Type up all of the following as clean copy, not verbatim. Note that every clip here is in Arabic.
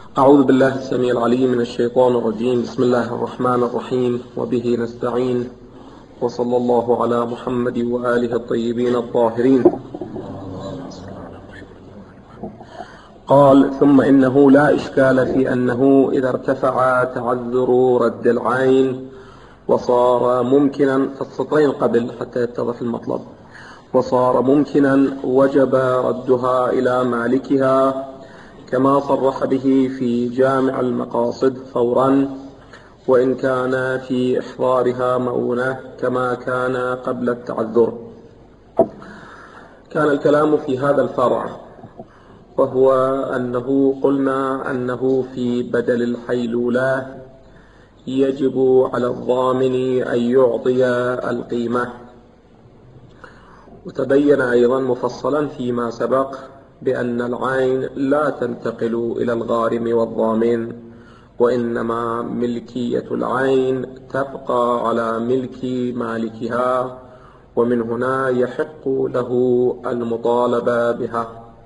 أعوذ بالله السميع العليم من الشيطان الرجيم. بسم الله الرحمن الرحيم، وبه نستعين، وصلى الله على محمد وآله الطيبين الطاهرين. قال: ثم إنه لا إشكال في أنه إذا ارتفع تعذر رد العين وصار ممكنا، في السطرين قبل حتى يتضح المطلب، وصار ممكنا وجب ردها إلى مالكها كما صرح به في جامع المقاصد فورا، وإن كان في إحضارها مؤونة كما كان قبل التعذر. كان الكلام في هذا الفرع، وهو أنه قلنا أنه في بدل الحيلولة يجب على الضامن أن يعطي القيمة. وتبين أيضا مفصلا فيما سبق بأن العين لا تنتقل إلى الغارم والضامن، وإنما ملكية العين تبقى على ملك مالكها، ومن هنا يحق له المطالبة بها.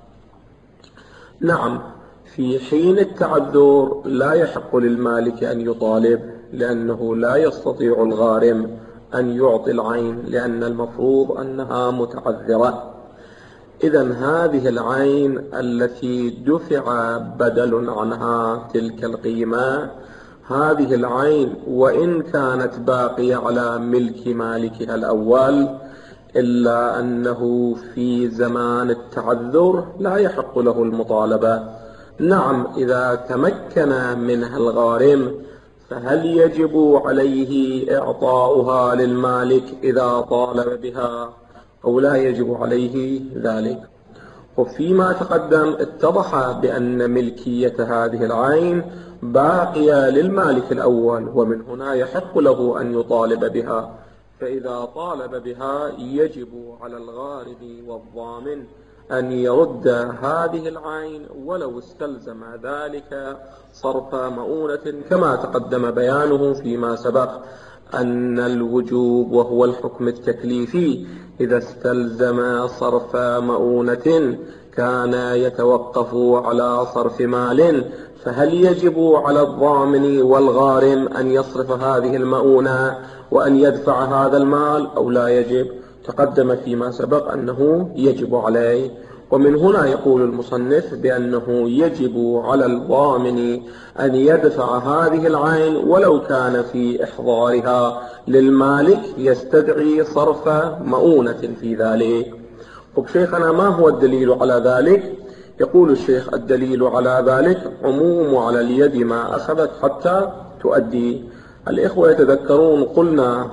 نعم، في حين التعذر لا يحق للمالك أن يطالب، لأنه لا يستطيع الغارم أن يعطي العين، لأن المفروض أنها متعذرة. إذن هذه العين التي دفع بدل عنها تلك القيمة، هذه العين وإن كانت باقية على ملك مالكها الأول، إلا أنه في زمان التعذر لا يحق له المطالبة. نعم، إذا تمكن منها الغارم فهل يجب عليه إعطاؤها للمالك إذا طالب بها أو لا يجب عليه ذلك؟ وفيما تقدم اتضح بأن ملكية هذه العين باقية للمالك الأول، ومن هنا يحق له أن يطالب بها. فإذا طالب بها يجب على الغارم والضامن أن يرد هذه العين ولو استلزم ذلك صرف مؤونة، كما تقدم بيانه فيما سبق أن الوجوب وهو الحكم التكليفي إذا استلزم صرف مؤونة كان يتوقف على صرف مال، فهل يجب على الضامن والغارم أن يصرف هذه المؤونة وأن يدفع هذا المال أو لا يجب؟ تقدم فيما سبق أنه يجب عليه، ومن هنا يقول المصنف بأنه يجب على الضامن أن يدفع هذه العين ولو كان في إحضارها للمالك يستدعي صرف مؤونة في ذلك. طب شيخنا، ما هو الدليل على ذلك؟ يقول الشيخ: الدليل على ذلك عموم على اليد ما أخذت حتى تؤدي. الإخوة يتذكرون قلنا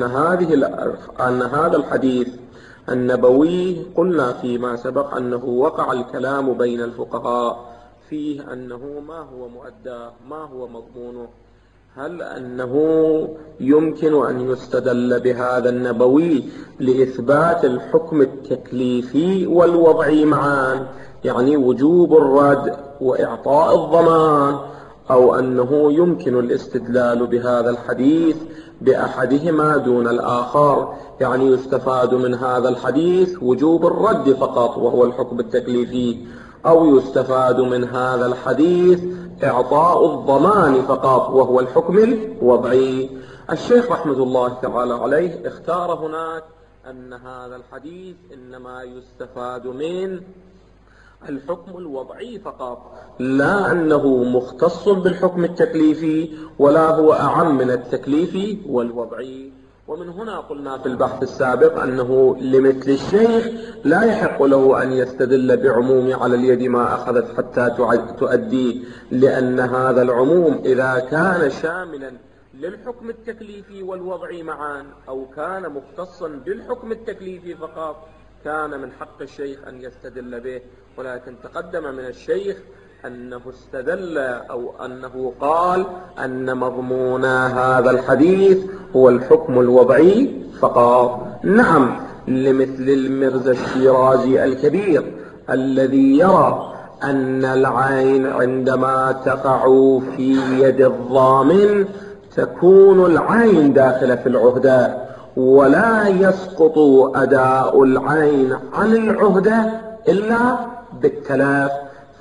أن هذا الحديث النبوي قلنا فيما سبق أنه وقع الكلام بين الفقهاء فيه أنه ما هو مؤداه، ما هو مضمونه. هل أنه يمكن أن يستدل بهذا النبوي لإثبات الحكم التكليفي والوضعي معا، يعني وجوب الرد وإعطاء الضمان، أو أنه يمكن الاستدلال بهذا الحديث بأحدهما دون الآخر، يعني يستفاد من هذا الحديث وجوب الرد فقط وهو الحكم التكليفي، أو يستفاد من هذا الحديث إعطاء الضمان فقط وهو الحكم الوضعي. الشيخ رحمة الله تعالى عليه اختار هناك أن هذا الحديث إنما يستفاد من الحكم الوضعي فقط، لا أنه مختص بالحكم التكليفي ولا هو أعم من التكليفي والوضعي. ومن هنا قلنا في البحث السابق أنه لمثل الشيخ لا يحق له أن يستدل بعموم على اليد ما أخذت حتى تؤدي، لأن هذا العموم إذا كان شاملا للحكم التكليفي والوضعي معا أو كان مختصا بالحكم التكليفي فقط كان من حق الشيخ أن يستدل به. ولكن تقدم من الشيخ أنه استدل أو أنه قال أن مضمون هذا الحديث هو الحكم الوضعي فقط. نعم، لمثل المرزا الشيرازي الكبير الذي يرى أن العين عندما تقع في يد الضامن تكون العين داخلة في العهدة ولا يسقط أداء العين عن العهدة إلا بالتلاف،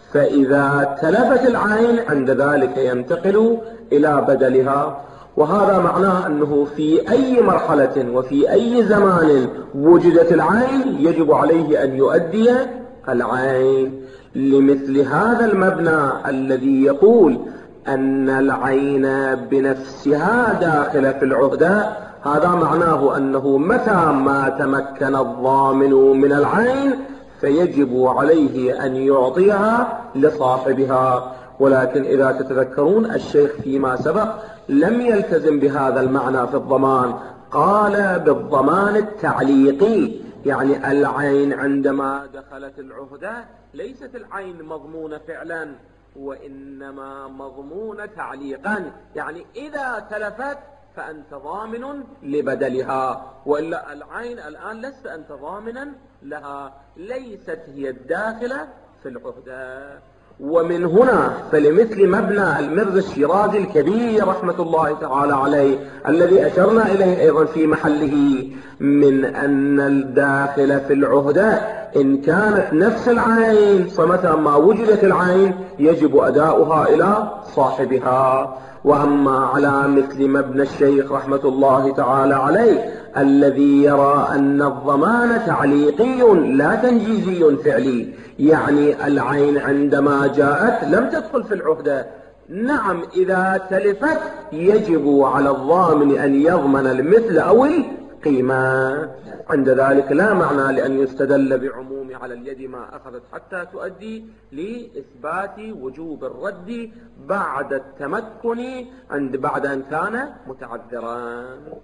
فإذا تلفت العين عند ذلك ينتقل إلى بدلها. وهذا معناه أنه في أي مرحلة وفي أي زمان وجدت العين يجب عليه أن يؤدي العين. لمثل هذا المبنى الذي يقول أن العين بنفسها داخلة في العهدة، هذا معناه أنه متى ما تمكن الضامن من العين فيجب عليه أن يعطيها لصاحبها. ولكن إذا تتذكرون الشيخ فيما سبق لم يلتزم بهذا المعنى في الضمان، قال بالضمان التعليقي، يعني العين عندما دخلت العهدة ليست العين مضمونة فعلا وإنما مضمونة تعليقا، يعني إذا تلفت فأنت ضامن لبدلها، وإلا العين الآن لست أنت ضامنا لها، ليست هي الداخلة في العهدة. ومن هنا فلمثل مبنى المرز الشيرازي الكبير رحمة الله تعالى عليه الذي أشرنا إليه أيضا في محله، من أن الداخل في العهدة إن كانت نفس العين فمتى ما وجدت العين يجب أداؤها إلى صاحبها. وأما على مثل مبنى الشيخ رحمة الله تعالى عليه الذي يرى أن الضمان تعليقي لا تنجيزي فعلي، يعني العين عندما جاءت لم تدخل في العهدة، نعم إذا تلفت يجب على الضامن أن يضمن المثل أو القيمة. عند ذلك لا معنى لأن يستدل بعموم على اليد ما أخذت حتى تؤدي لإثبات وجوب الرد بعد التمكن بعد أن كان متعذرا.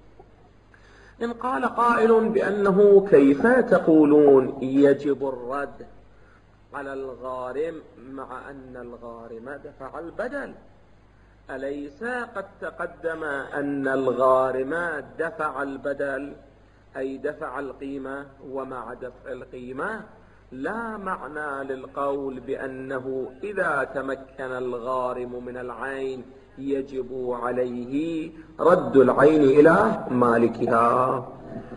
إن قال قائل بأنه كيف تقولون يجب الرد على الغارم مع أن الغارم دفع البدل؟ أليس قد تقدم أن الغارم دفع البدل أي دفع القيمة، ومع دفع القيمة لا معنى للقول بأنه إذا تمكن الغارم من العين يجب عليه رد العين إلى مالكها.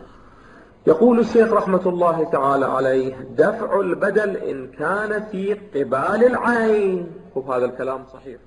يقول الشيخ رحمة الله تعالى عليه دفع البدل إن كان في قبال العين، وهذا الكلام صحيح،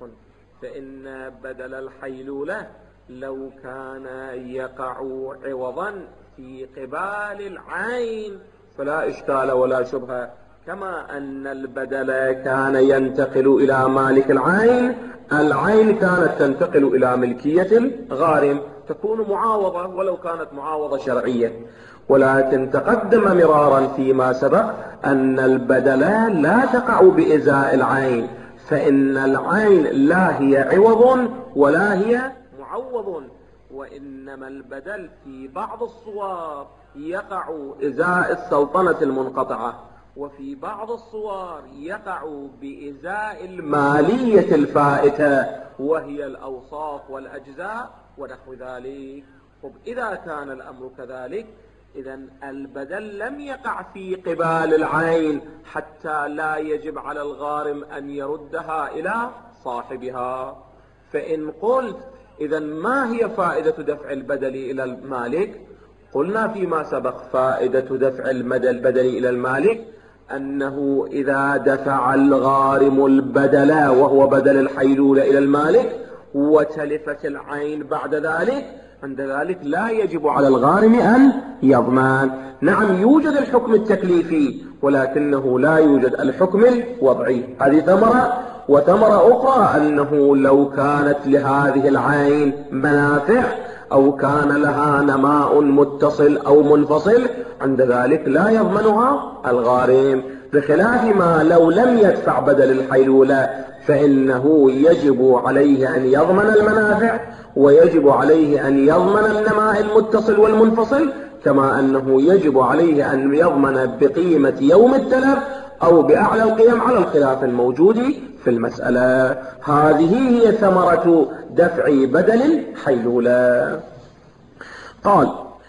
فإن بدل الحيلولة لو كان يقع عوضا في قبال العين فلا إشكال ولا شبهة، كما أن البدل كان ينتقل إلى مالك العين، العين كانت تنتقل إلى ملكية الغارم، تكون معاوضة ولو كانت معاوضة شرعية. ولكن تقدم مرارا فيما سبق أن البدل لا تقع بإزاء العين، فإن العين لا هي عوض ولا هي معوض، وإنما البدل في بعض الصور يقع إزاء السلطنة المنقطعة، وفي بعض الصور يقع بإزاء المالية الفائتة وهي الأوصاف والأجزاء ونحو ذلك. إذا كان الأمر كذلك إذن البدل لم يقع في قبال العين حتى لا يجب على الغارم أن يردها إلى صاحبها. فإن قلت إذن ما هي فائدة دفع البدل إلى المالك؟ قلنا فيما سبق فائدة دفع البدل إلى المالك أنه إذا دفع الغارم البدل وهو بدل الحيلولة إلى المالك وتلفت العين بعد ذلك، عند ذلك لا يجب على الغارم أن يضمن. نعم يوجد الحكم التكليفي ولكنه لا يوجد الحكم الوضعي. هذه ثمرة. وثمرة أخرى أنه لو كانت لهذه العين منافع أو كان لها نماء متصل أو منفصل عند ذلك لا يضمنها الغارم، بخلاف ما لو لم يدفع بدل الحيلولة فإنه يجب عليه أن يضمن المنافع ويجب عليه أن يضمن النماء المتصل والمنفصل، كما أنه يجب عليه أن يضمن بقيمة يوم التلف أو بأعلى القيم على الخلاف الموجود في المسألة. هذه هي ثمرة دفع بدل الحيلولة. قال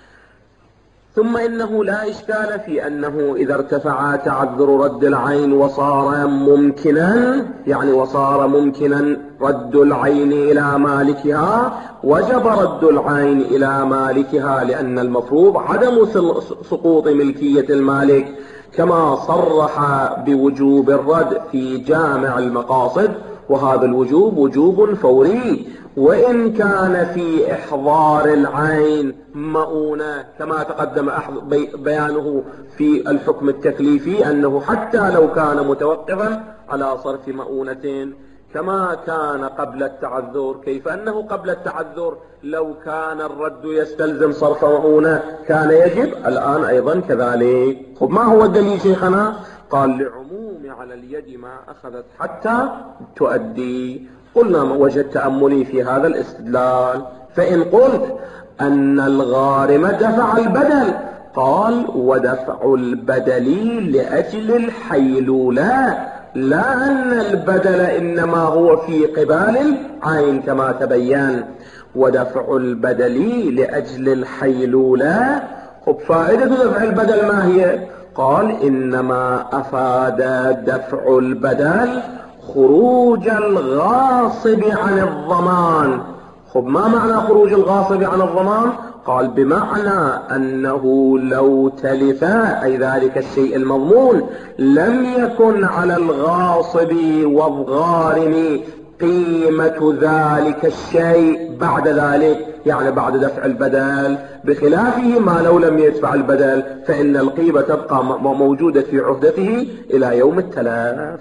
ثم إنه لا إشكال في أنه إذا ارتفع تعذر رد العين وصار ممكنا، يعني وصار ممكنا رد العين إلى مالكها، وجب رد العين إلى مالكها، لأن المفروض عدم سقوط ملكية المالك، كما صرح بوجوب الرد في جامع المقاصد، وهذا الوجوب وجوب فوري، وإن كان في إحضار العين مؤونة كما تقدم بيانه في الحكم التكليفي، أنه حتى لو كان متوقفا على صرف مؤونة كما كان قبل التعذر. كيف أنه قبل التعذر لو كان الرد يستلزم صرف مؤونة كان يجب، الآن أيضا كذلك. خب ما هو الدليل شيخنا؟ قال لعموم على اليد ما أخذت حتى تؤدي. قلنا وجد تأملي في هذا الاستدلال. فإن قلت أن الغارم دفع البدل، قال ودفع البدل لأجل الحيلولة، لا أن البدل إنما هو في قبال العين كما تبين. ودفع البدل لأجل الحيلولة. خب فائدة دفع البدل ما هي؟ قال إنما أفاد دفع البدل خروج الغاصب عن الضمان. خب ما معنى خروج الغاصب عن الضمان؟ قال بمعنى أنه لو تلف أي ذلك الشيء المضمون لم يكن على الغاصب والغارم قيمة ذلك الشيء بعد ذلك، يعني بعد دفع البدل، بخلافه ما لو لم يدفع البدل فإن القيمة تبقى موجودة في عهدته إلى يوم التلاف.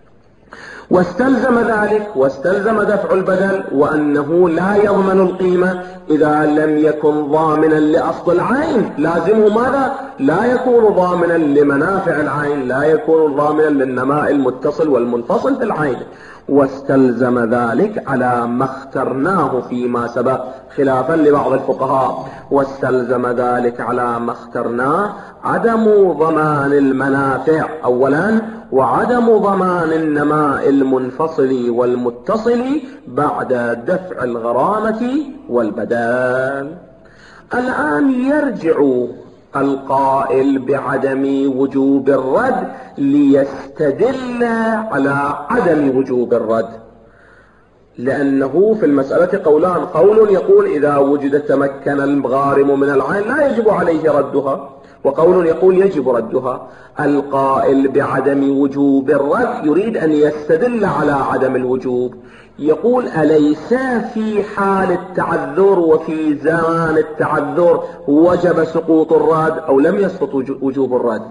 واستلزم دفع البدل وأنه لا يضمن القيمة إذا لم يكن ضامنا لأصل العين. لازمه ماذا؟ لا يكون ضامنا لمنافع العين، لا يكون ضامنا للنماء المتصل والمنفصل في العين. واستلزم ذلك على ما اخترناه فيما سبق خلافا لبعض الفقهاء، واستلزم ذلك على ما اخترناه عدم ضمان المنافع أولا، وعدم ضمان النماء المنفصل والمتصل بعد دفع الغرامة والبدل. الآن يرجع القائل بعدم وجوب الرد ليستدل على عدم وجوب الرد، لأنه في المسألة قولان: قول يقول إذا وجد تمكن الغارم من العين لا يجب عليه ردها، وقول يقول يجب ردها. القائل بعدم وجوب الرد يريد أن يستدل على عدم الوجوب، يقول: أليس في حال التعذر وفي زمان التعذر وجب سقوط الرد أو لم يسقط وجوب الرد؟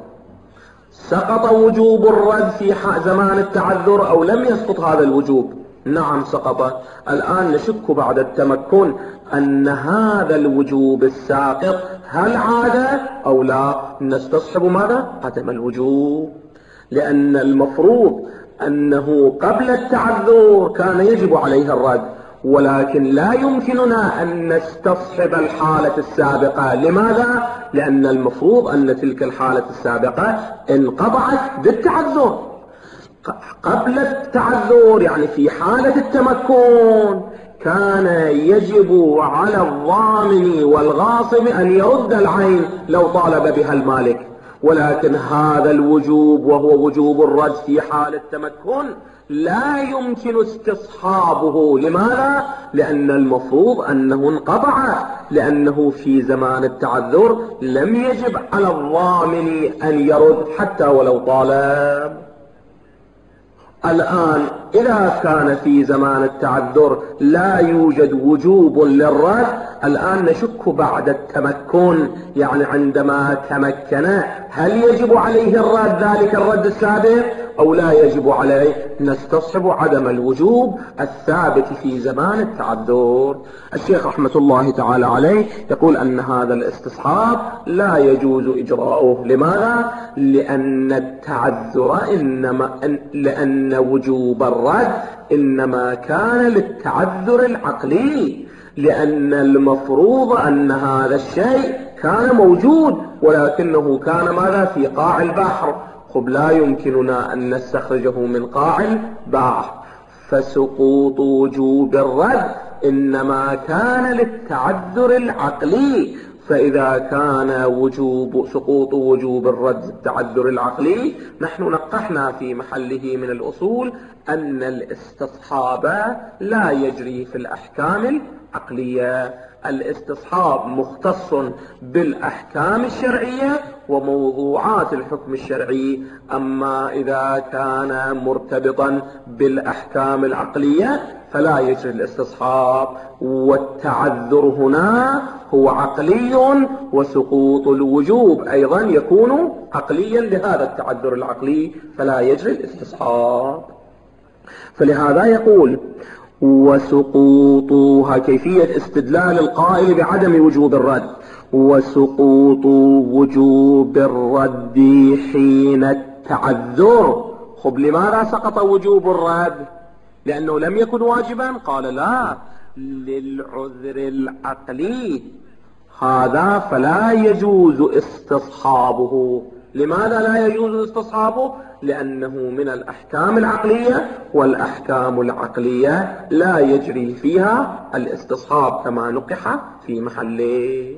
سقط وجوب الرد في زمان التعذر أو لم يسقط هذا الوجوب؟ نعم سقط. الآن نشك بعد التمكن أن هذا الوجوب الساقط هل عاد أو لا؟ نستصحب ماذا؟ عدم الوجوب، لأن المفروض أنه قبل التعذر كان يجب عليه الرد، ولكن لا يمكننا أن نستصحب الحالة السابقة. لماذا؟ لأن المفروض أن تلك الحالة السابقة انقطعت بالتعذر. قبل التعذر يعني في حالة التمكن كان يجب على الضامن والغاصب أن يرد العين لو طالب بها المالك، ولكن هذا الوجوب وهو وجوب الرد في حال التمكن لا يمكن استصحابه. لماذا؟ لأن المفروض أنه انقطع، لأنه في زمان التعذر لم يجب على الضامن أن يرد حتى ولو طالب. الآن إذا كان في زمان التعذر لا يوجد وجوب للرد، الآن نشك بعد التمكن، يعني عندما تمكن هل يجب عليه الرد ذلك الرد السابق أو لا يجب عليه؟ نستصحب عدم الوجوب الثابت في زمان التعذر. الشيخ رحمة الله تعالى عليه يقول أن هذا الاستصحاب لا يجوز إجراؤه. لماذا؟ لأن التعذر لأن وجوب الرد إنما كان للتعذر العقلي، لأن المفروض أن هذا الشيء كان موجود ولكنه كان ماذا؟ في قاع البحر. خب لا يمكننا أن نستخرجه من قاع البحر، فسقوط وجوب الرد إنما كان للتعذر العقلي. فإذا كان سقوط وجوب الرد التعذر العقلي، نحن نقحنا في محله من الأصول أن الاستصحاب لا يجري في الأحكام عقلية. الاستصحاب مختص بالأحكام الشرعية وموضوعات الحكم الشرعي، أما إذا كان مرتبطا بالأحكام العقلية فلا يجري الاستصحاب. والتعذر هنا هو عقلي، وسقوط الوجوب أيضا يكون عقليا لهذا التعذر العقلي، فلا يجري الاستصحاب. فلهذا يقول وسقوطها كيفية استدلال القائل بعدم وجوب الرد. وسقوط وجوب الرد حين التعذر. خب لماذا سقط وجوب الرد؟ لأنه لم يكن واجبا؟ قال لا، للعذر العقلي هذا فلا يجوز استصحابه. لماذا لا يجوز استصحابه؟ لأنه من الأحكام العقلية، والأحكام العقلية لا يجري فيها الاستصحاب كما نقح في محله.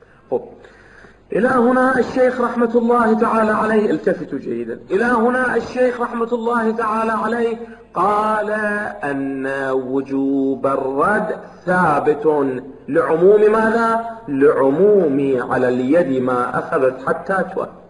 إلى هنا الشيخ رحمة الله تعالى عليه، التفتوا جيدا، إلى هنا الشيخ رحمة الله تعالى عليه قال أن وجوب الرد ثابت لعموم ماذا؟ لعموم على اليد ما أخذت حتى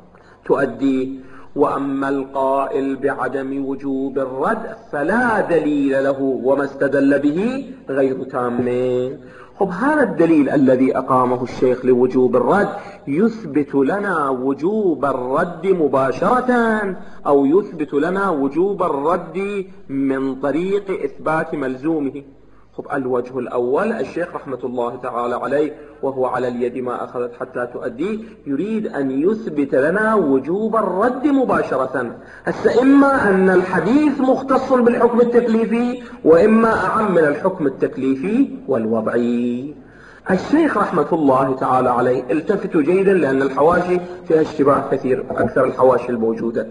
تؤدي. وأما القائل بعدم وجوب الرد فلا دليل له، وما استدل به غير تام. خب هذا الدليل الذي أقامه الشيخ لوجوب الرد يثبت لنا وجوب الرد مباشرة، أو يثبت لنا وجوب الرد من طريق إثبات ملزومه. خب الوجه الأول الشيخ رحمة الله تعالى عليه وهو على اليد ما أخذت حتى تؤدي يريد أن يثبت لنا وجوب الرد مباشرة. هسه إما أن الحديث مختص بالحكم التكليفي، وإما أعم من الحكم التكليفي والوضعي. الشيخ رحمة الله تعالى عليه، التفتوا جيدا لأن الحواشي فيها اشتباه كثير، أكثر الحواشي الموجودة.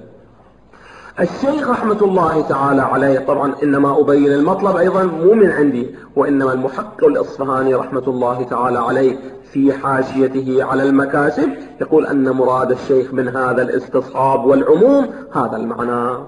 الشيخ رحمة الله تعالى عليه، طبعا إنما أبين المطلب أيضا مو من عندي، وإنما المحقق الإصفهاني رحمة الله تعالى عليه في حاشيته على المكاسب يقول أن مراد الشيخ من هذا الاستصحاب والعموم هذا المعنى.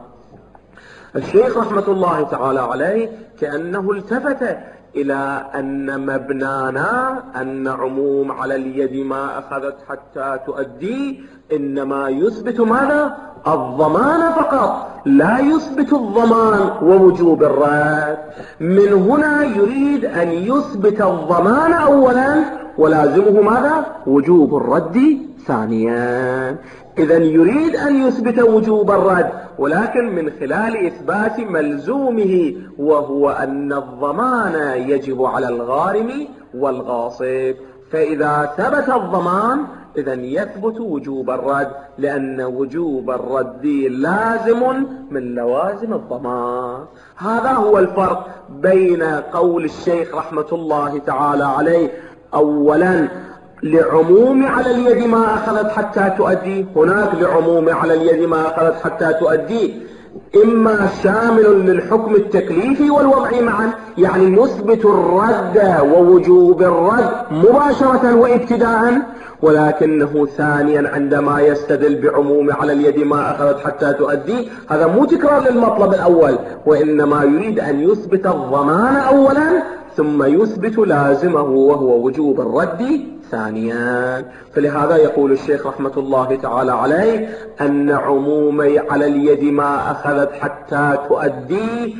الشيخ رحمة الله تعالى عليه كأنه التفت إلى أن مبنانا أن عموم على اليد ما أخذت حتى تؤدي إنما يثبت ماذا؟ الضمان فقط، لا يثبت الضمان ووجوب الرد. من هنا يريد أن يثبت الضمان أولا، ولازمه ماذا؟ وجوب الرد ثانيا. إذن يريد أن يثبت وجوب الرد، ولكن من خلال إثبات ملزومه، وهو أن الضمان يجب على الغارم والغاصب. فإذا ثبت الضمان إذن يثبت وجوب الرد، لأن وجوب الرد لازم من لوازم الضمان. هذا هو الفرق بين قول الشيخ رحمة الله تعالى عليه أولا لعموم على اليد ما أخذت حتى تؤدي، هناك لعموم على اليد ما أخذت حتى تؤدي إما شامل للحكم التكليفي والوضعي معا، يعني نثبت الرد ووجوب الرد مباشرة وابتداء، ولكنه ثانيا عندما يستدل بعموم على اليد ما أخذت حتى تؤدي هذا مو تكرار للمطلب الأول، وإنما يريد أن يثبت الضمان أولا ثم يثبت لازمه وهو وجوب الرد ثانيا. فلهذا يقول الشيخ رحمة الله تعالى عليه أن عموم على اليد ما أخذت حتى تؤدي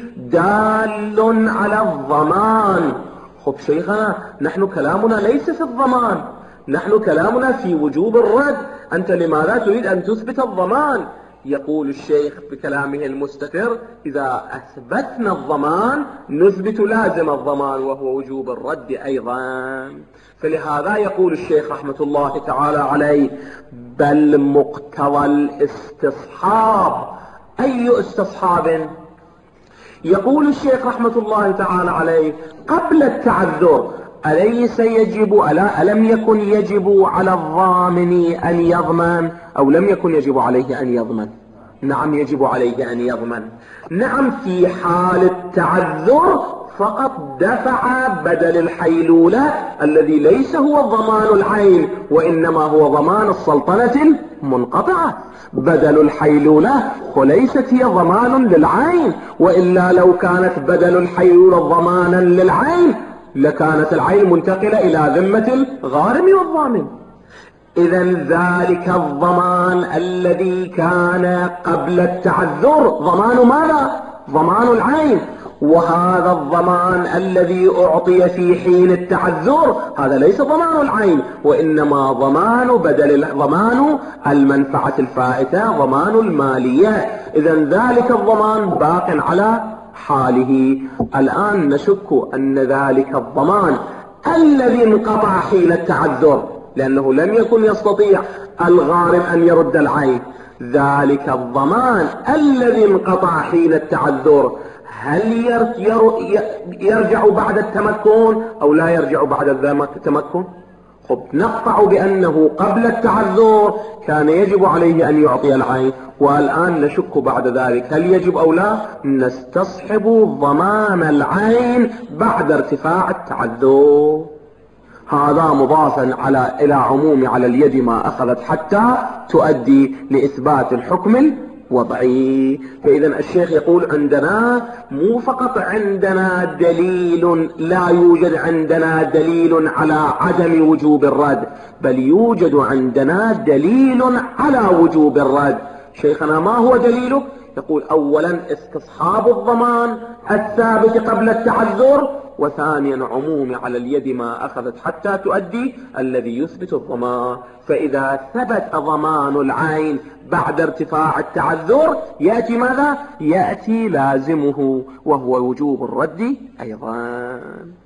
دال على الضمان. خب شيخنا، نحن كلامنا ليس في الضمان، نحن كلامنا في وجوب الرد، أنت لماذا تريد أن تثبت الضمان؟ يقول الشيخ بكلامه المستتر إذا أثبتنا الضمان نثبت لازم الضمان وهو وجوب الرد أيضا. فلهذا يقول الشيخ رحمة الله تعالى عليه بل مقتضى الاستصحاب. أي استصحاب؟ يقول الشيخ رحمة الله تعالى عليه قبل التعذر أليس يجب ألم يكن يجب على الضامن أن يضمن، أو لم يكن يجب عليه أن يضمن؟ نعم يجب عليه أن يضمن. نعم في حال التعذر فقط دفع بدل الحيلولة الذي ليس هو ضمان العين وإنما هو ضمان السلطنة المنقطعة. بدل الحيلولة وليست هي ضمان للعين، وإلا لو كانت بدل الحيلولة ضمانا للعين لكانت العين منتقلة إلى ذمة الغارم والضامن. إذا ذلك الضمان الذي كان قبل التعذر ضمان ماذا؟ ضمان العين. وهذا الضمان الذي أعطي في حين التعذر هذا ليس ضمان العين، وإنما ضمان المنفعة الفائتة، ضمان المالية. إذا ذلك الضمان باق على حاله. الآن نشك أن ذلك الضمان الذي انقطع حين التعذر، لأنه لم يكن يستطيع الغارم أن يرد العين، ذلك الضمان الذي انقطع حين التعذر هل يرجع بعد التمكن أو لا يرجع بعد التمكن؟ نقطع بأنه قبل التعذر كان يجب عليه أن يعطي العين، والآن نشك بعد ذلك هل يجب أو لا. نستصحب ضمان العين بعد ارتفاع التعذر. هذا مضافا إلى عموم على اليد ما أخذت حتى تؤدي لإثبات الحكم الوضعي. فإذا الشيخ يقول عندنا مو فقط عندنا دليل، لا يوجد عندنا دليل على عدم وجوب الرد، بل يوجد عندنا دليل على وجوب الرد. شيخنا ما هو دليله؟ يقول أولا استصحاب الضمان الثابت قبل التعذر، وثانيا عموم على اليد ما أخذت حتى تؤدي الذي يثبت الضمان. فإذا ثبت ضمان العين بعد ارتفاع التعذر يأتي ماذا؟ يأتي لازمه وهو وجوب الرد أيضا.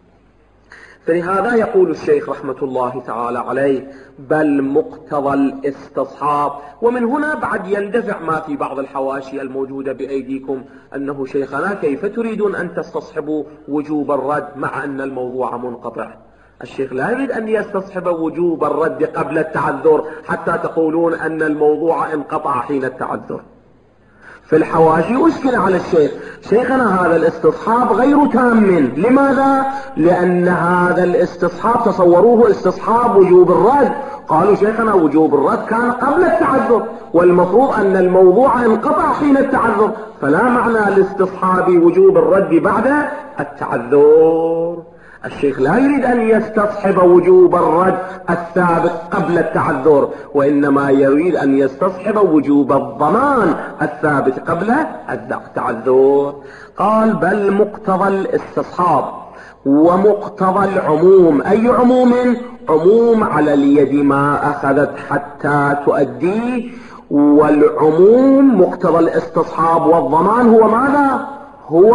فلهذا يقول الشيخ رحمة الله تعالى عليه بل مقتضى الاستصحاب. ومن هنا بعد يندفع ما في بعض الحواشي الموجودة بأيديكم أنه شيخنا كيف تريدون أن تستصحبوا وجوب الرد مع أن الموضوع منقطع؟ الشيخ لا يريد أن يستصحب وجوب الرد قبل التعذر حتى تقولون أن الموضوع انقطع حين التعذر. في الحواشي أشكل على الشيخ شيخنا هذا الاستصحاب غير تام. لماذا؟ لأن هذا الاستصحاب تصوروه استصحاب وجوب الرد، قالوا شيخنا وجوب الرد كان قبل التعذر والمفروض أن الموضوع انقطع حين التعذر، فلا معنى لاستصحاب وجوب الرد بعد التعذر. الشيخ لا يريد أن يستصحب وجوب الرد الثابت قبل التعذر، وإنما يريد أن يستصحب وجوب الضمان الثابت قبل التعذر. قال بل مقتضى الاستصحاب ومقتضى العموم. أي عموم؟ عموم على اليد ما أخذت حتى تؤدي. والعموم مقتضى الاستصحاب والضمان هو ماذا؟ هو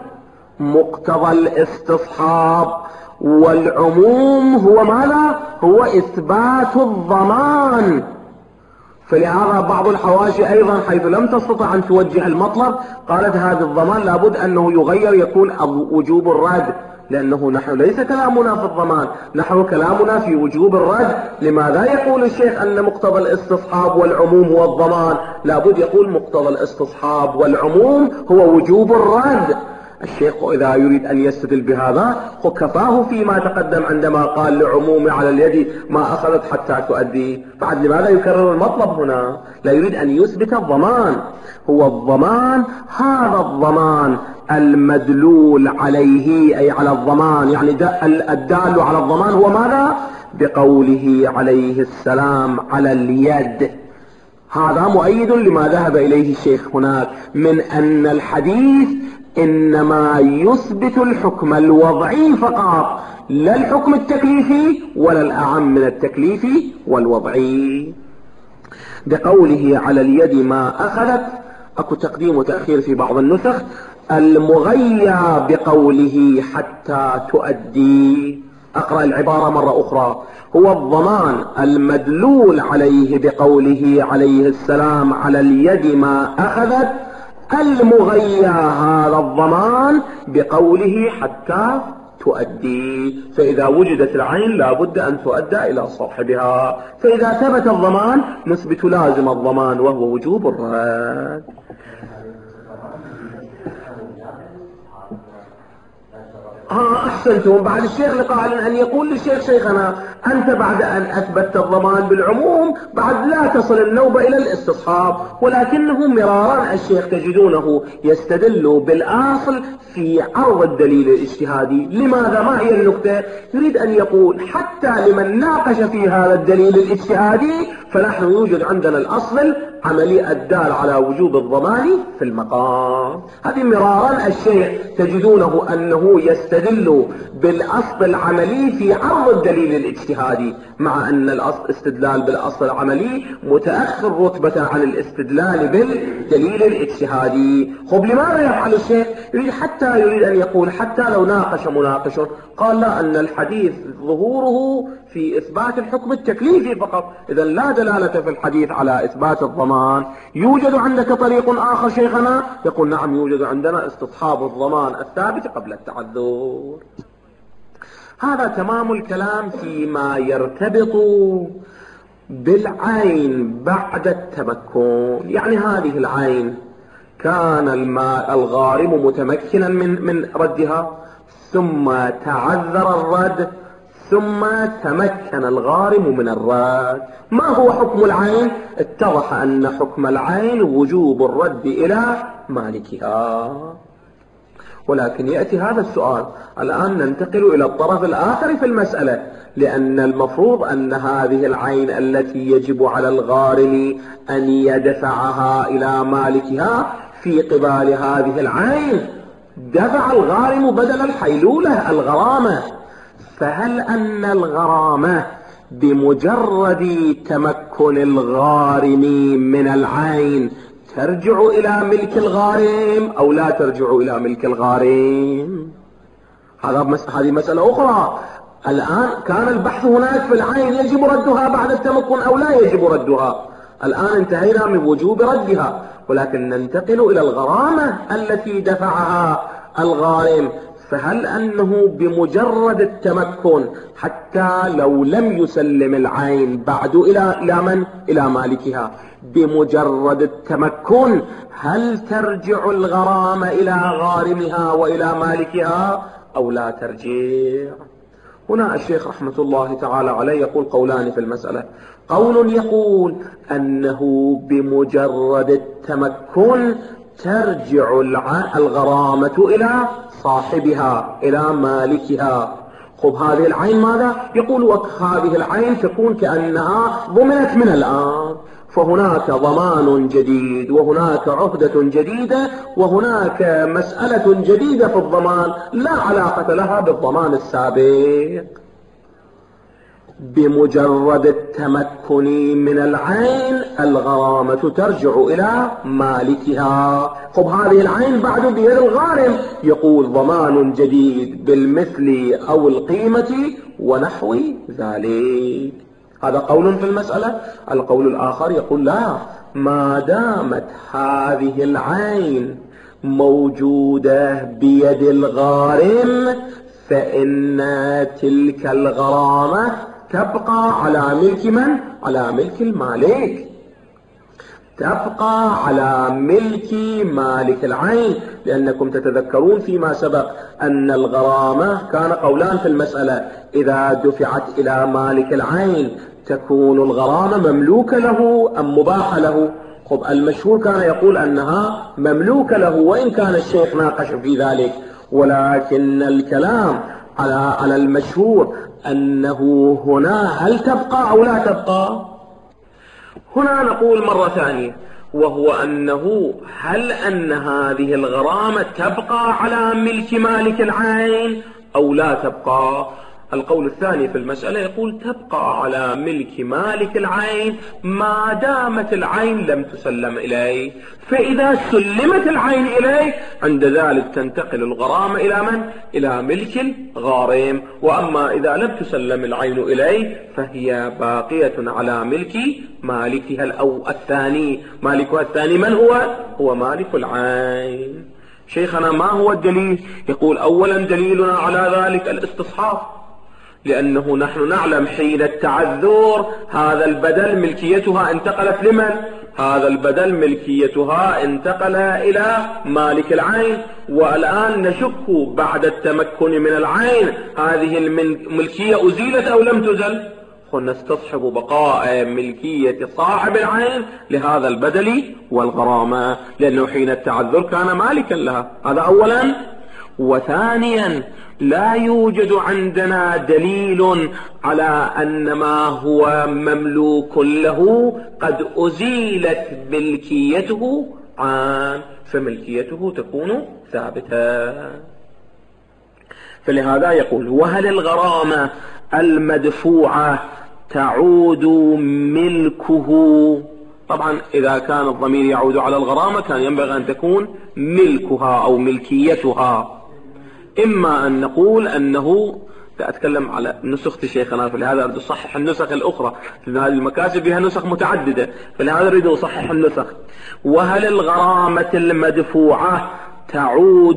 مقتضى الاستصحاب والعموم هو ماذا؟ هو إثبات الضمان. فلهذا بعض الحواشي أيضا حيث لم تستطع أن توجه المطلب قالت هذا الضمان لابد أنه يغير يكون وجوب الرد، لأنه نحن ليس كلامنا في الضمان، نحن كلامنا في وجوب الرد. لماذا يقول الشيخ أن مقتضى الاستصحاب والعموم هو الضمان؟ لابد يقول مقتضى الاستصحاب والعموم هو وجوب الرد. الشيخ إذا يريد أن يستدل بهذا كفاه فيما تقدم عندما قال لعموم على اليد ما أخذت حتى تؤدي. بعد لماذا يكرر المطلب هنا؟ لا يريد أن يثبت الضمان. هو الضمان هذا الضمان المدلول عليه أي على الضمان، يعني الدال على الضمان هو ماذا؟ بقوله عليه السلام على اليد. هذا مؤيد لما ذهب إليه الشيخ هناك من أن الحديث إنما يثبت الحكم الوضعي فقط، لا الحكم التكليفي ولا الأعم من التكليف والوضعي. بقوله على اليد ما أخذت، أكو تقديم وتأخير في بعض النسخ، المغيى بقوله حتى تؤدي. أقرأ العبارة مرة أخرى. هو الضمان المدلول عليه بقوله عليه السلام على اليد ما أخذت، المغيى هذا الضمان بقوله حتى تؤدي. فإذا وجدت العين لا بد أن تؤدى إلى صاحبها. فإذا ثبت الضمان نثبت لازم الضمان وهو وجوب الرد. أحسنتم. بعد الشيخ لقائل أن يقول للشيخ شيخنا أنت بعد أن أثبتت الضمان بالعموم بعد لا تصل النوبة إلى الاستصحاب، ولكنه مرارا الشيخ تجدونه يستدل بالأصل في عرض الدليل الاجتهادي. لماذا؟ ما هي النكتة؟ يريد أن يقول حتى لمن ناقش في هذا الدليل الاجتهادي فنحن يوجد عندنا الأصل العملي الدال على وجوب الضمان في المقام. هذه مرارا الشيخ تجدونه أنه يستدل بالأصل العملي في عرض الدليل الاجتهادي، مع أن الاستدلال بالأصل العملي متأخر رتبة عن الاستدلال بالدليل الاجتهادي. خب لماذا يفعل الشيخ؟ يريد أن يقول حتى لو ناقش مناقش قال لا، أن الحديث ظهوره في إثبات الحكم التكليفي فقط، إذا لا دلالة في الحديث على إثبات الضمان. يوجد عندك طريق آخر شيخنا؟ يقول نعم، يوجد عندنا استصحاب الضمان الثابت قبل التعذر. هذا تمام الكلام فيما يرتبط بالعين بعد التمكن. يعني هذه العين كان الغارم متمكنا من ردها، ثم تعذر الرد، ثم تمكن الغارم من الرد. ما هو حكم العين؟ اتضح أن حكم العين وجوب الرد إلى مالكها. ولكن يأتي هذا السؤال، الآن ننتقل إلى الطرف الآخر في المسألة، لأن المفروض أن هذه العين التي يجب على الغارم أن يدفعها إلى مالكها، في قبال هذه العين دفع الغارم بدل الحيلولة الغرامة. فهل أن الغرامة بمجرد تمكن الغارم من العين ترجع إلى ملك الغارم أو لا ترجع إلى ملك الغارم؟ هذه مسألة أخرى. الآن كان البحث هناك في العين يجب ردها بعد التمكن أو لا يجب ردها. الآن انتهينا من وجوب ردها، ولكن ننتقل إلى الغرامة التي دفعها الغارم. فهل أنه بمجرد التمكن حتى لو لم يسلم العين بعد إلى من؟ إلى مالكها، بمجرد التمكن هل ترجع الغرامة إلى غارمها وإلى مالكها أو لا ترجع؟ هنا الشيخ رحمة الله تعالى عليه يقول قولان في المسألة. قول يقول أنه بمجرد التمكن ترجع الغرامة إلى صاحبها إلى مالكها. خب هذه العين ماذا؟ يقول هذه العين تكون كأنها ضمنت من الآن، فهناك ضمان جديد وهناك عهدة جديدة وهناك مسألة جديدة في الضمان لا علاقة لها بالضمان السابق. بمجرد التمكن من العين الغرامة ترجع إلى مالكها. خب هذه العين بعد بيد الغارم، يقول ضمان جديد بالمثل أو القيمة ونحو ذلك. هذا قول في المسألة. القول الآخر يقول لا، ما دامت هذه العين موجودة بيد الغارم فإن تلك الغرامة تبقى على ملك من؟ على ملك المالك، تبقى على ملك مالك العين. لأنكم تتذكرون فيما سبق أن الغرامة كان قولان في المسألة، إذا دفعت إلى مالك العين تكون الغرامة مملوكة له أم مباحة له؟ خب المشهور كان يقول أنها مملوكة له، وإن كان الشيخ ناقش في ذلك، ولكن الكلام على المشهور أنه هنا هل تبقى أو لا تبقى. هنا نقول مرة ثانية، وهو أنه هل أن هذه الغرامة تبقى على ملك مالك العين أو لا تبقى. القول الثاني في المسألة يقول تبقى على ملك مالك العين ما دامت العين لم تسلم إليه، فإذا سلمت العين إليه عند ذلك تنتقل الغرامة إلى من؟ إلى ملك الغارم. وأما إذا لم تسلم العين إليه فهي باقية على ملك مالكها الثاني. مالكها الثاني من هو؟ هو مالك العين. شيخنا ما هو الدليل؟ يقول أولا دليلنا على ذلك الاستصحاب، لأنه نحن نعلم حين التعذر هذا البدل ملكيتها انتقلت لمن؟ هذا البدل ملكيتها انتقل إلى مالك العين، والآن نشك بعد التمكن من العين هذه الملكية أزيلت أو لم تزل، نستصحب بقاء ملكية صاحب العين لهذا البدل والغرامة، لأنه حين التعذر كان مالكا لها. هذا أولا. وثانيا لا يوجد عندنا دليل على أن ما هو مملوك له قد أزيلت ملكيته عن، فملكيته تكون ثابتة. فلهذا يقول: وهل الغرامة المدفوعة تعود ملكه؟ طبعا إذا كان الضمير يعود على الغرامة كان ينبغي أن تكون ملكها أو ملكيتها. إما أن نقول أنه، سأتكلم على نسخة شيخنا فلهذا أريد أصحح النسخ الأخرى، لأن هذه المكاسب بها نسخ متعددة فلهذا أريد أصحح النسخ. وهل الغرامة المدفوعة تعود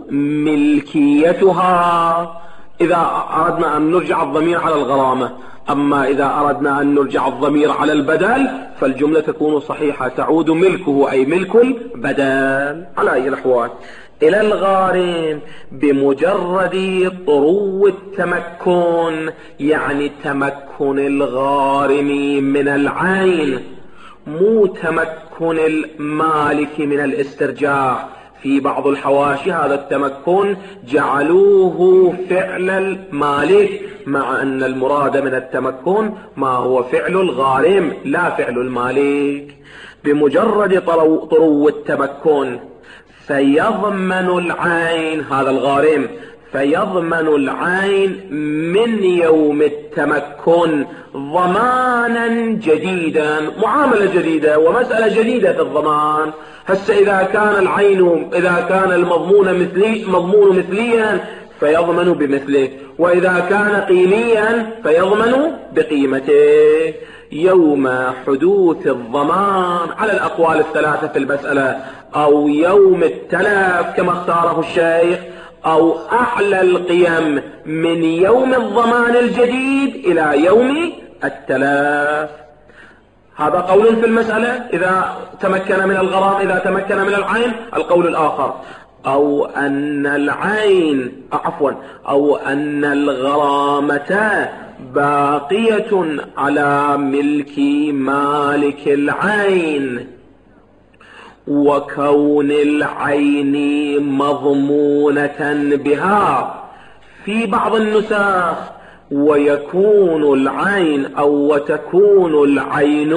ملكيتها إذا أردنا أن نرجع الضمير على الغرامة، أما إذا أردنا أن نرجع الضمير على البدل فالجملة تكون صحيحة: تعود ملكه أي ملك البدل. على أي الأحوال إلى الغارم بمجرد طرو التمكن، يعني تمكن الغارم من العين، مو تمكن المالك من الاسترجاع. في بعض الحواشي هذا التمكن جعلوه فعل المالك، مع أن المراد من التمكن ما هو فعل الغارم لا فعل المالك. بمجرد طرو التمكن فيضمن العين، هذا الغارم فيضمن العين من يوم التمكن ضمانا جديدا، معاملة جديدة ومسألة جديدة في الضمان. هسه إذا كان المضمون مثليا فيضمن بمثله، وإذا كان قيميا فيضمن بقيمته. يوم حدوث الضمان على الأقوال الثلاثة في المسألة، أو يوم التلف كما اختاره الشيخ، أو أعلى القيم من يوم الضمان الجديد إلى يوم التلف. هذا قول في المسألة إذا تمكن من الغرام، إذا تمكن من العين. القول الآخر: أو أن الغرامة باقية على ملك مالك العين، وكون العين مضمونة بها. في بعض النسخ وتكون العين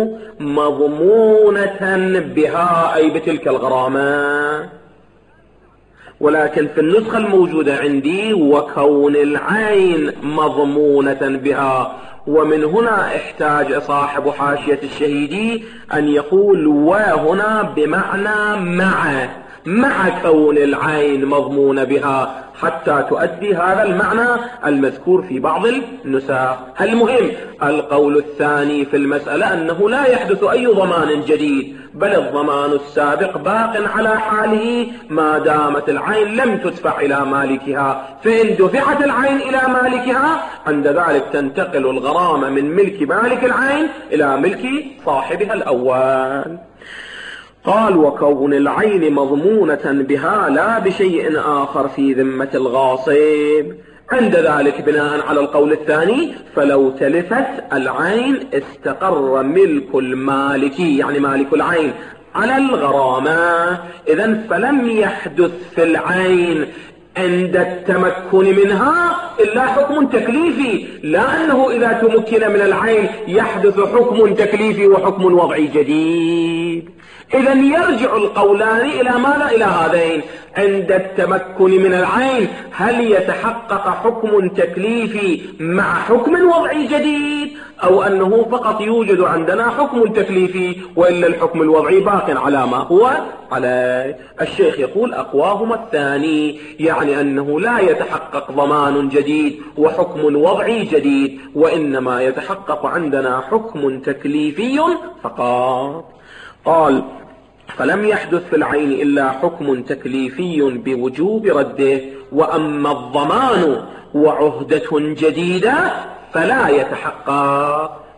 مضمونة بها أي بتلك الغرامة، ولكن في النسخة الموجودة عندي وكون العين مضمونة بها. ومن هنا احتاج صاحب حاشية الشهيدي أن يقول وهنا بمعنى مع كون العين مضمون بها، حتى تؤدي هذا المعنى المذكور في بعض النسخ. المهم القول الثاني في المسألة أنه لا يحدث أي ضمان جديد، بل الضمان السابق باق على حاله ما دامت العين لم تدفع إلى مالكها. فإن دفعت العين إلى مالكها عند ذلك تنتقل الغرامة من ملك مالك العين إلى ملك صاحبها الأول. قال: وكون العين مضمونة بها لا بشيء آخر في ذمة الغاصب. عند ذلك بناء على القول الثاني فلو تلفت العين استقر ملك المالك، يعني مالك العين، على الغرامة. إذن فلم يحدث في العين عند التمكن منها إلا حكم تكليفي، لا أنه إذا تمكن من العين يحدث حكم تكليفي وحكم وضعي جديد. إذن يرجع القولان إلى ماذا؟ إلى هذين: عند التمكن من العين هل يتحقق حكم تكليفي مع حكم وضعي جديد، أو أنه فقط يوجد عندنا حكم تكليفي وإلا الحكم الوضعي باق على ما هو عليه. الشيخ يقول: أقواهما الثاني، يعني أنه لا يتحقق ضمان جديد وحكم وضعي جديد، وإنما يتحقق عندنا حكم تكليفي فقط. قال: فلم يحدث في العين إلا حكم تكليفي بوجوب رده، وأما الضمان وعهدة جديدة فلا يتحقق.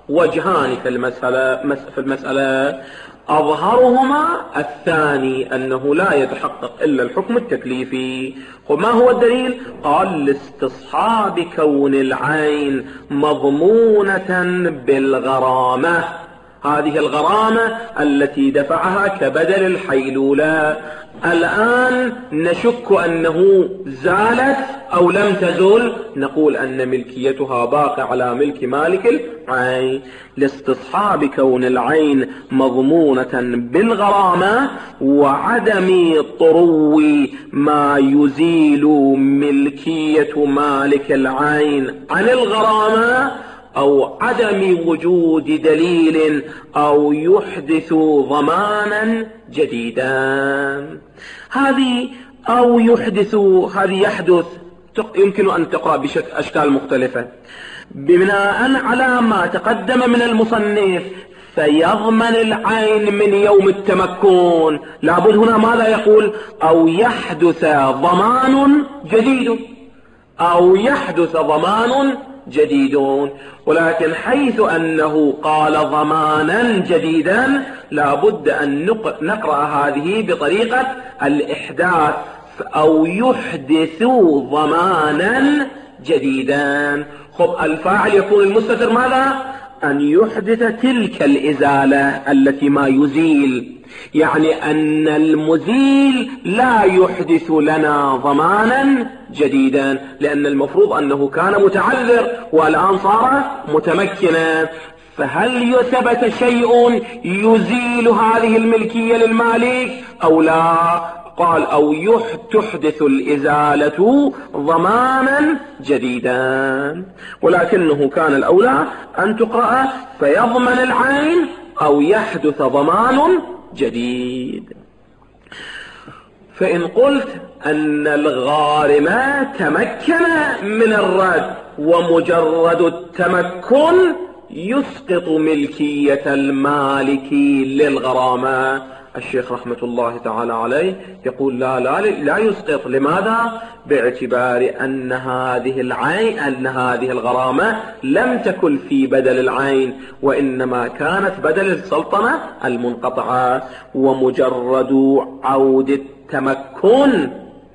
وجهان في المسألة أظهرهما الثاني أنه لا يتحقق إلا الحكم التكليفي. وما هو الدليل؟ قال لاستصحاب كون العين مضمونة بالغرامة، هذه الغرامة التي دفعها كبدل الحيلولة. الآن نشك أنه زالت أو لم تزل، نقول أن ملكيتها باقي على ملك مالك العين. لاستصحاب كون العين مضمونة بالغرامة وعدم طرو ما يزيل ملكية مالك العين عن الغرامة، أو عدم وجود دليل أو يحدث ضمانا جديدا. هذه يحدث يمكن أن تقرأ بأشكال مختلفة بناء على ما تقدم من المصنف. فيضمن العين من يوم التمكن، لابد هنا ماذا يقول؟ أو يحدث ضمان جديد، أو يحدث ضمان جديدون. ولكن حيث أنه قال ضمانا جديدا لابد أن نقرأ هذه بطريقة الإحداث، أو يحدث ضمانا جديدا. خب الفاعل يكون المستتر ماذا؟ أن يحدث تلك الإزالة التي ما يزيل، يعني أن المزيل لا يحدث لنا ضمانا جديدا، لأن المفروض أنه كان متعذر والآن صار متمكنا. فهل ثبت شيء يزيل هذه الملكية للمالك أو لا؟ قال أو تحدث الإزالة ضمانا جديدا، ولكنه كان الأولى أن تقرأ فيضمن العين أو يحدث ضمان جديد. فإن قلت أن الغارم تمكن من الرد ومجرد التمكن يسقط ملكية المالك للغرامة، الشيخ رحمة الله تعالى عليه يقول لا يسقط. لماذا؟ باعتبار أن هذه الغرامة لم تكن في بدل العين، وإنما كانت بدل السلطنة المنقطعة. ومجرد عود التمكن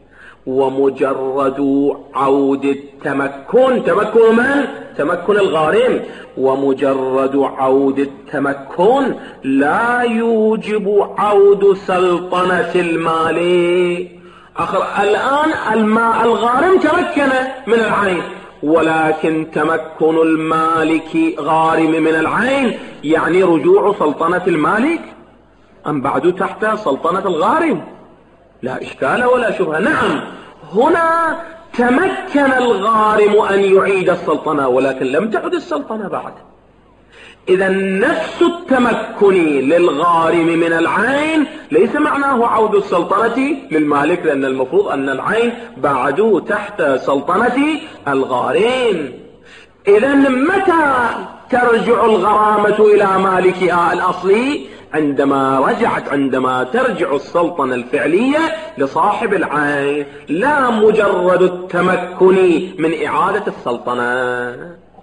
تمكن من؟ تمكن الغارم. ومجرد عود التمكن لا يوجب عود سلطنة المالك. الآن الغارم تمكن من العين، ولكن تمكن المالك غارم من العين يعني رجوع سلطنة المالك أم بعد تحت سلطنة الغارم؟ لا إشكال ولا شبهة. نعم، هنا تمكن الغارم أن يعيد السلطنة ولكن لم تعد السلطنة بعد. إذا نفس التمكن للغارم من العين ليس معناه عود السلطنة للمالك، لأن المفروض أن العين بعد تحت سلطنة الغارم. إذا متى ترجع الغرامة إلى مالكها الأصلي؟ عندما ترجع السلطنة الفعلية لصاحب العين، لا مجرد التمكن من إعادة السلطنة.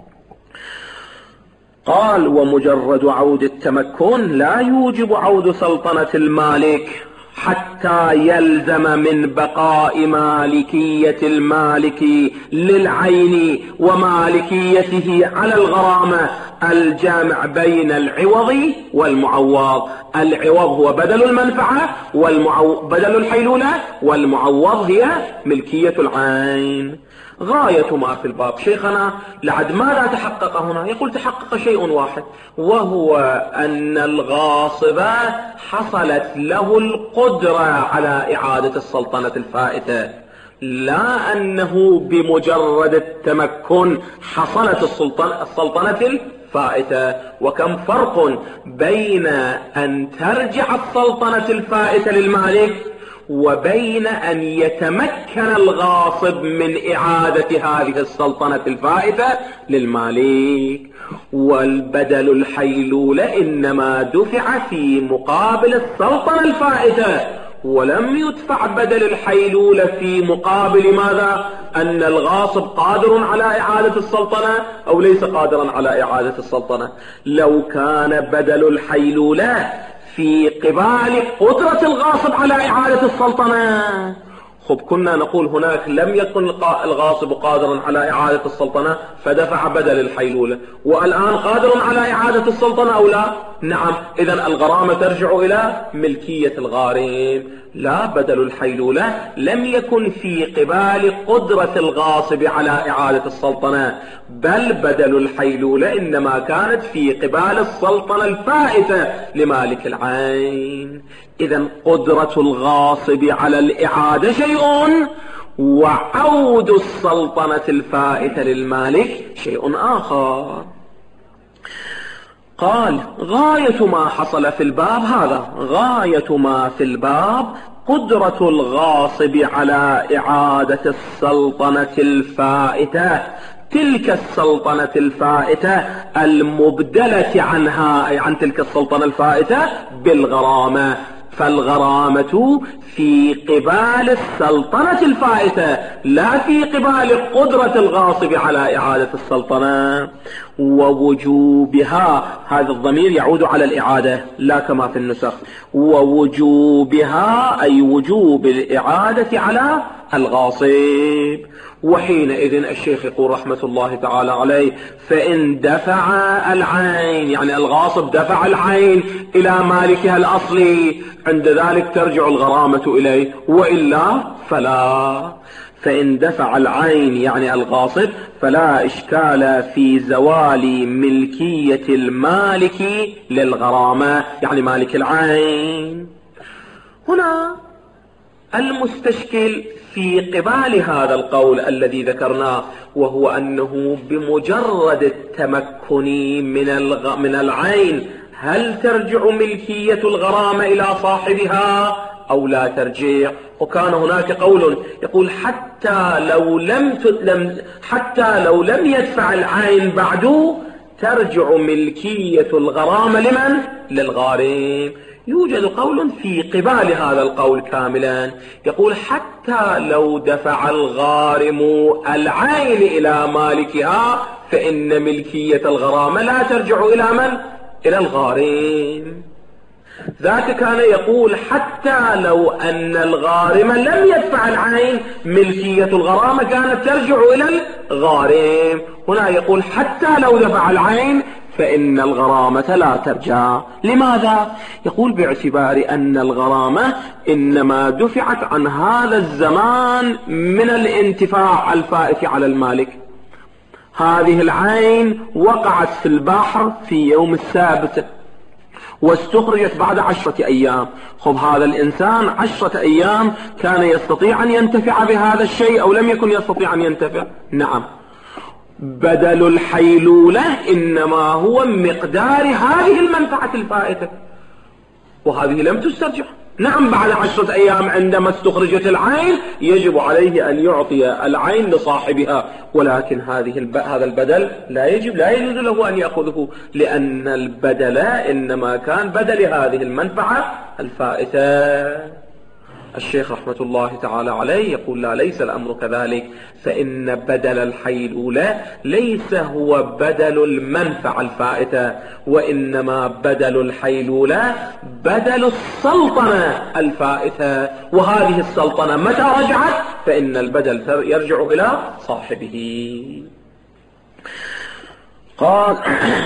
قال ومجرد عود التمكن لا يوجب عود سلطنة المالك حتى يلزم من بقاء مالكية المالك للعين ومالكيته على الغرامة الجامع بين العوض والمعوض. العوض هو بدل المنفعة بدل الحيلولة، والمعوض هي ملكية العين. غاية ما في الباب شيخنا لعد ماذا تحقق هنا؟ يقول تحقق شيء واحد، وهو أن الغاصب حصلت له القدرة على إعادة السلطنة الفائتة، لا أنه بمجرد التمكن حصلت السلطنة الفائتة. وكم فرق بين أن ترجع السلطنة الفائتة للمالك وبين أن يتمكن الغاصب من إعادة هذه السلطنة الفائتة للمالك. والبدل الحيلولة إنما دفع في مقابل السلطنة الفائتة، ولم يدفع بدل الحيلولة في مقابل ماذا؟ أن الغاصب قادر على إعادة السلطنة أو ليس قادرا على إعادة السلطنة. لو كان بدل الحيلولة في قبال قدرة الغاصب على إعادة السلطنة، خب كنا نقول هناك لم يكن الغاصب قادرا على إعادة السلطنة فدفع بدل الحيلولة، والآن قادر على إعادة السلطنة أو لا؟ نعم. إذن الغرامة ترجع إلى ملكية الغارم. لا، بدل الحيلولة لم يكن في قبال قدرة الغاصب على إعادة السلطنة، بل بدل الحيلولة إنما كانت في قبال السلطنة الفائتة لمالك العين. إذن قدرة الغاصب على الإعادة شيء، وعود السلطنة الفائتة للمالك شيء آخر. قال: غاية ما حصل في الباب هذا، غاية ما في الباب قدرة الغاصب على إعادة السلطنة الفائتة، تلك السلطنة الفائتة المبدلة عنها، أي عن تلك السلطنة الفائتة بالغرامة. فالغرامة في قبال السلطنة الفائتة لا في قبال قدرة الغاصب على إعادة السلطنة. ووجوبها، هذا الضمير يعود على الإعادة لا كما في النسخ، ووجوبها أي وجوب الإعادة على الغاصب. وحينئذ الشيخ يقول رحمة الله تعالى عليه: فإن دفع العين، يعني الغاصب دفع العين إلى مالكها الأصلي، عند ذلك ترجع الغرامة إليه، وإلا فلا. فإن دفع العين يعني الغاصب فلا إشكال في زوال ملكية المالك للغرامة، يعني مالك العين. هنا المستشكل في قبال هذا القول الذي ذكرناه، وهو أنه بمجرد التمكن من العين هل ترجع ملكية الغرامة إلى صاحبها أو لا ترجع. وكان هناك قول يقول حتى لو لم يدفع العين بعد ترجع ملكية الغرامة لمن؟ للغارم. يوجد قول في قبال هذا القول كاملا يقول حتى لو دفع الغارم العين إلى مالكها فإن ملكية الغرامة لا ترجع إلى من؟ إلى الغارم. ذاك كان يقول حتى لو أن الغارم لم يدفع العين ملكية الغرامة كانت ترجع إلى الغارم. هنا يقول حتى لو دفع العين فإن الغرامة لا ترجع. لماذا؟ يقول باعتبار أن الغرامة إنما دفعت عن هذا الزمان من الانتفاع الفائت على المالك. هذه العين وقعت في البحر في يوم السبت واستخرجت بعد 10 أيام. خب هذا الإنسان 10 أيام كان يستطيع أن ينتفع بهذا الشيء أو لم يكن يستطيع أن ينتفع؟ نعم. بدل الحيلولة إنما هو مقدار هذه المنفعة الفائتة، وهذه لم تسترجع. نعم، بعد 10 أيام عندما استخرجت العين يجب عليه أن يعطي العين لصاحبها، ولكن هذا البدل لا يجوز له أن يأخذه، لأن البدل إنما كان بدل هذه المنفعة الفائتة. الشيخ رحمة الله تعالى عليه يقول لا، ليس الأمر كذلك، فإن بدل الحيلولة ليس هو بدل المنفعة الفائتة، وإنما بدل الحيلولة بدل السلطنة الفائتة، وهذه السلطنة متى رجعت فإن البدل يرجع إلى صاحبه. قال: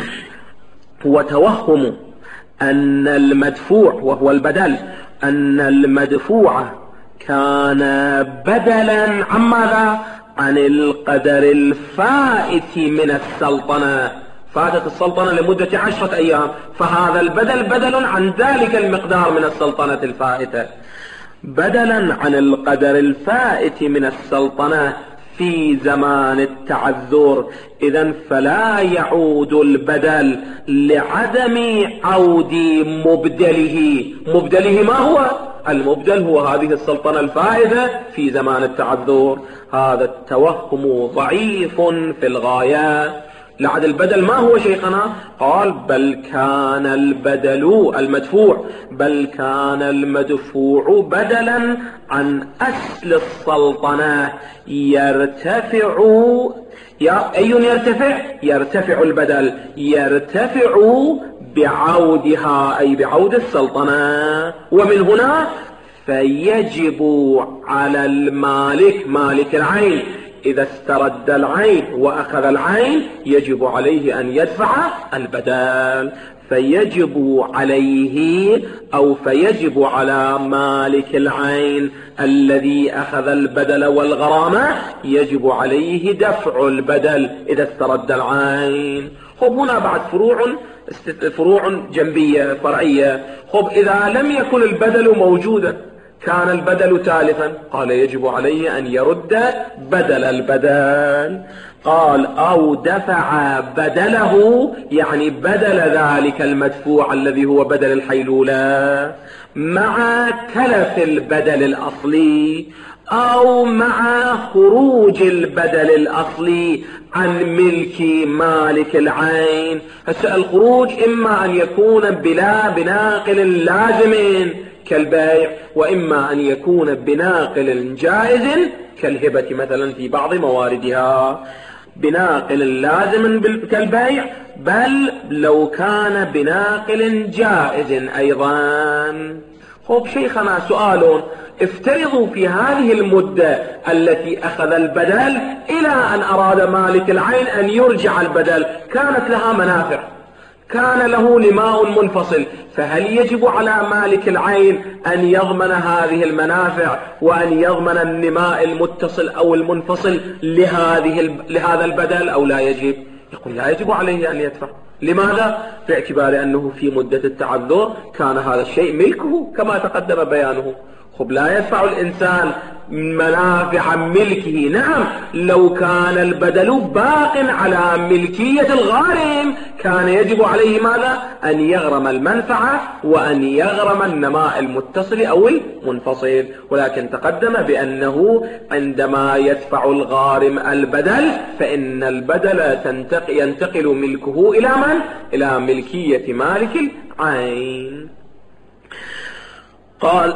وتوهم أن المدفوع وهو البدل أن المدفوع كان بدلا عن ماذا؟ عن القدر الفائت من السلطنة. فاتت السلطنة لمدة 10 أيام، فهذا البدل بدل عن ذلك المقدار من السلطنة الفائتة، بدلا عن القدر الفائت من السلطنة في زمان التعذر. إذن فلا يعود البدل لعدم عود مبدله. ما هو المبدل؟ هو هذه السلطنة الفائتة في زمان التعذر. هذا التوهم ضعيف في الغاية. لعد البدل ما هو شيخنا؟ قال بل كان البدل المدفوع، بل كان المدفوع بدلا عن أصل السلطنة يرتفع. أي يرتفع؟ يرتفع البدل، يرتفع بعودها أي بعود السلطنة. ومن هنا فيجب على المالك مالك العين إذا استرد العين وأخذ العين يجب عليه أن يدفع البدل. فيجب عليه أو فيجب على مالك العين الذي أخذ البدل والغرامة يجب عليه دفع البدل إذا استرد العين. خب هنا بعد فروع جنبية فرعية. خب إذا لم يكن البدل موجودا كان البدل تالفا، قال يجب عليه أن يرد بدل البدل. قال أو دفع بدله يعني بدل ذلك المدفوع الذي هو بدل الحيلولة مع تلف البدل الأصلي أو مع خروج البدل الأصلي عن ملك مالك العين. الخروج إما أن يكون بلا بناقل لازم كالبيع، وإما أن يكون بناقل جائز كالهبة مثلا في بعض مواردها. بناقل لازم كالبيع، بل لو كان بناقل جائز أيضا. خب شيخنا سؤال، افترضوا في هذه المدة التي أخذ البدل إلى أن أراد مالك العين أن يرجع البدل كانت لها منافع، كان له نماء منفصل، فهل يجب على مالك العين أن يضمن هذه المنافع وأن يضمن النماء المتصل أو المنفصل لهذا البدل أو لا يجب؟ يقول لا يجب عليه أن يدفع. لماذا؟ باعتبار أنه في مدة التعذر كان هذا الشيء ملكه كما تقدم بيانه. خب لا يدفع الإنسان منافع ملكه. نعم لو كان البدل باق على ملكية الغارم كان يجب عليه ماذا؟ أن يغرم المنفعة وأن يغرم النماء المتصل أو المنفصل. ولكن تقدم بأنه عندما يدفع الغارم البدل فإن البدل ينتقل ملكه إلى من؟ إلى ملكية مالك العين. قال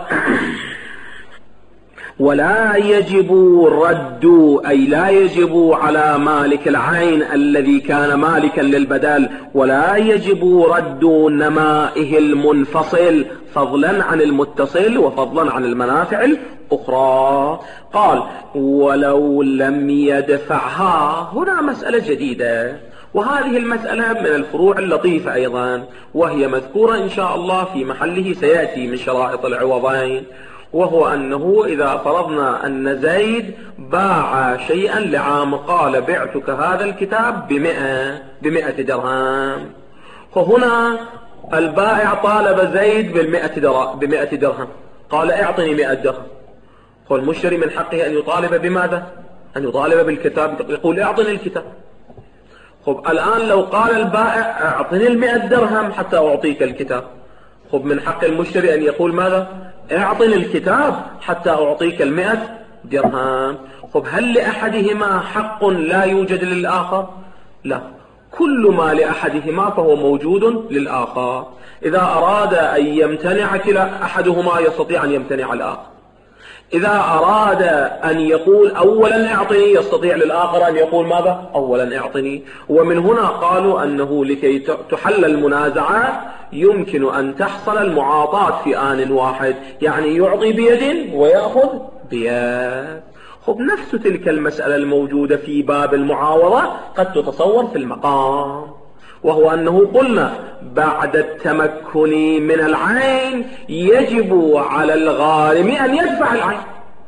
ولا يجب رد أي لا يجب على مالك العين الذي كان مالكا للبدل ولا يجب رد نمائه المنفصل فضلا عن المتصل وفضلا عن المنافع الأخرى. قال ولو لم يدفعها. هنا مسألة جديدة، وهذه المسألة من الفروع اللطيفة أيضا، وهي مذكورة إن شاء الله في محله سيأتي من شرائط العوضين، وهو أنه إذا فرضنا أن زيد باع شيئا لعام قال بعتك هذا الكتاب ب100 درهم، فهنا البائع طالب زيد ب100 درهم، قال اعطني 100 درهم، فالمشتري من حقه أن يطالب بماذا؟ أن يطالب بالكتاب، يقول اعطني الكتاب. خب الآن لو قال البائع اعطني 100 درهم حتى أعطيك الكتاب، خب من حق المشتري أن يقول ماذا؟ اعطني الكتاب حتى أعطيك 100 درهم. خب هل لأحدهما حق لا يوجد للآخر؟ لا، كل ما لأحدهما فهو موجود للآخر. إذا أراد أن يمتنع كلا أحدهما يستطيع أن يمتنع الآخر. إذا أراد أن يقول أولا اعطني يستطيع للآخر أن يقول ماذا؟ أولا اعطني. ومن هنا قالوا أنه لكي تحل المنازعات يمكن أن تحصل المعاطاة في آن واحد، يعني يعطي بيد ويأخذ بيد. خب نفس تلك المسألة الموجودة في باب المعاوضة قد تتصور في المقام، وهو أنه قلنا بعد التمكن من العين يجب على الغارم أن يدفع العين،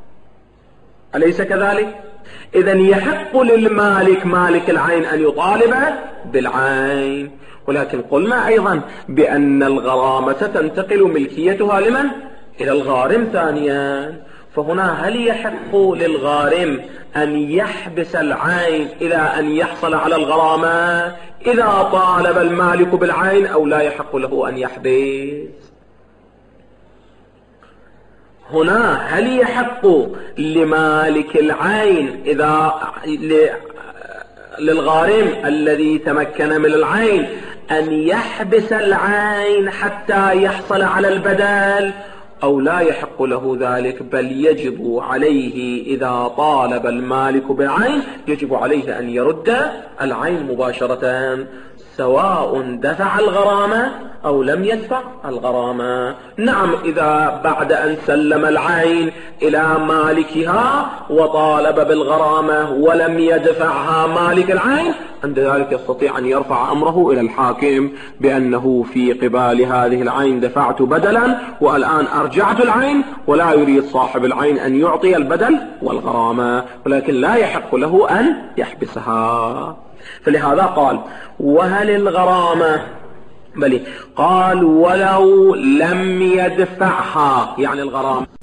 أليس كذلك؟ إذن يحق للمالك مالك العين أن يطالب بالعين، ولكن قلنا أيضا بأن الغرامة تنتقل ملكيتها لمن؟ إلى الغارم ثانيا. فهنا هل يحق للغارم أن يحبس العين إلى أن يحصل على الغرامة إذا طالب المالك بالعين أو لا يحق له أن يحبس؟ هنا هل يحق لمالك العين إذا للغارم الذي تمكن من العين أن يحبس العين حتى يحصل على البدل أو لا يحق له ذلك، بل يجب عليه إذا طالب المالك بالعين يجب عليه أن يرد العين مباشرة، سواء دفع الغرامة أو لم يدفع الغرامة. نعم، إذا بعد أن سلم العين إلى مالكها وطالب بالغرامة ولم يدفعها مالك العين، عند ذلك يستطيع أن يرفع أمره إلى الحاكم بأنه في قبال هذه العين دفعت بدلا والآن أرجعت العين، ولا يريد صاحب العين أن يعطي البدل والغرامة، ولكن لا يحق له أن يحبسها. فلهذا قال وهل الغرامة بل قال ولو لم يدفعها، يعني الغرامة